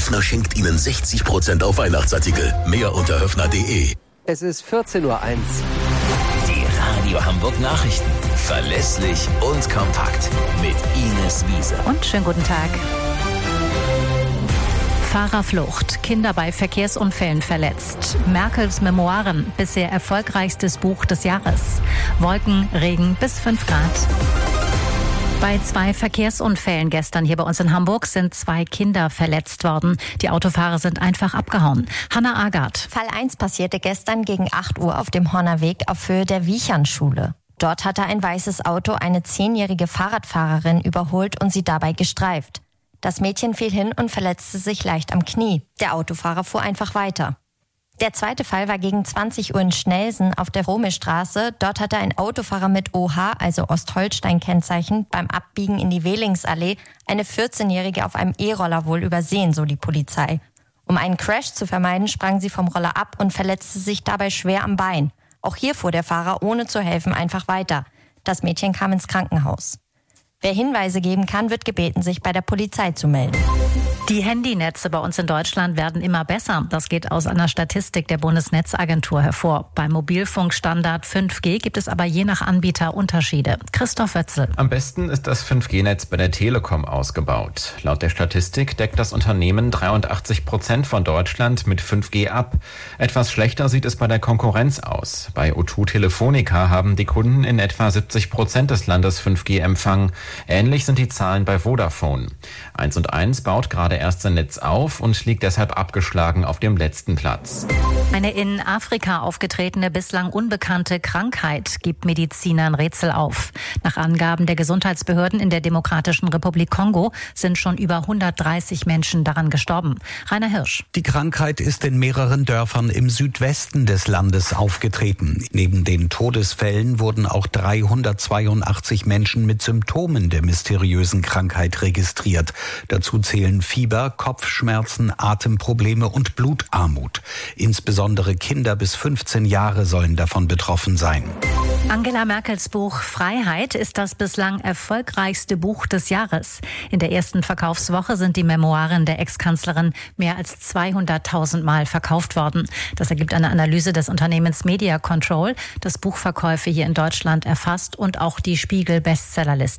Höffner schenkt Ihnen 60% auf Weihnachtsartikel. Mehr unter höffner.de. Es ist 14:01 Uhr. Die Radio Hamburg Nachrichten. Verlässlich und kompakt. Mit Ines Wiese. Und schönen guten Tag. Fahrerflucht, Kinder bei Verkehrsunfällen verletzt. Merkels Memoiren, bisher erfolgreichstes Buch des Jahres. Wolken, Regen bis 5 Grad. Bei 2 Verkehrsunfällen gestern hier bei uns in Hamburg sind 2 Kinder verletzt worden. Die Autofahrer sind einfach abgehauen. Hanna Agard. Fall 1 passierte gestern gegen 8 Uhr auf dem Horner Weg auf Höhe der Wiechernschule. Dort hatte ein weißes Auto eine 10-jährige Fahrradfahrerin überholt und sie dabei gestreift. Das Mädchen fiel hin und verletzte sich leicht am Knie. Der Autofahrer fuhr einfach weiter. Der zweite Fall war gegen 20 Uhr in Schnelsen auf der Romestraße. Dort hatte ein Autofahrer mit OH, also Ostholstein-Kennzeichen, beim Abbiegen in die Wehlingsallee eine 14-Jährige auf einem E-Roller wohl übersehen, so die Polizei. Um einen Crash zu vermeiden, sprang sie vom Roller ab und verletzte sich dabei schwer am Bein. Auch hier fuhr der Fahrer ohne zu helfen einfach weiter. Das Mädchen kam ins Krankenhaus. Wer Hinweise geben kann, wird gebeten, sich bei der Polizei zu melden. Die Handynetze bei uns in Deutschland werden immer besser. Das geht aus einer Statistik der Bundesnetzagentur hervor. Beim Mobilfunkstandard 5G gibt es aber je nach Anbieter Unterschiede. Christoph Wötzel. Am besten ist das 5G-Netz bei der Telekom ausgebaut. Laut der Statistik deckt das Unternehmen 83% von Deutschland mit 5G ab. Etwas schlechter sieht es bei der Konkurrenz aus. Bei O2 Telefonica haben die Kunden in etwa 70% des Landes 5G-Empfang. Ähnlich sind die Zahlen bei Vodafone. 1&1 baut gerade erst sein Netz auf und liegt deshalb abgeschlagen auf dem letzten Platz. Eine in Afrika aufgetretene, bislang unbekannte Krankheit gibt Medizinern Rätsel auf. Nach Angaben der Gesundheitsbehörden in der Demokratischen Republik Kongo sind schon über 130 Menschen daran gestorben. Rainer Hirsch. Die Krankheit ist in mehreren Dörfern im Südwesten des Landes aufgetreten. Neben den Todesfällen wurden auch 382 Menschen mit Symptomen der mysteriösen Krankheit registriert. Dazu zählen Fieber, Kopfschmerzen, Atemprobleme und Blutarmut. Insbesondere Kinder bis 15 Jahre sollen davon betroffen sein. Angela Merkels Buch Freiheit ist das bislang erfolgreichste Buch des Jahres. In der ersten Verkaufswoche sind die Memoiren der Ex-Kanzlerin mehr als 200.000 Mal verkauft worden. Das ergibt eine Analyse des Unternehmens Media Control, das Buchverkäufe hier in Deutschland erfasst und auch die Spiegel-Bestsellerliste.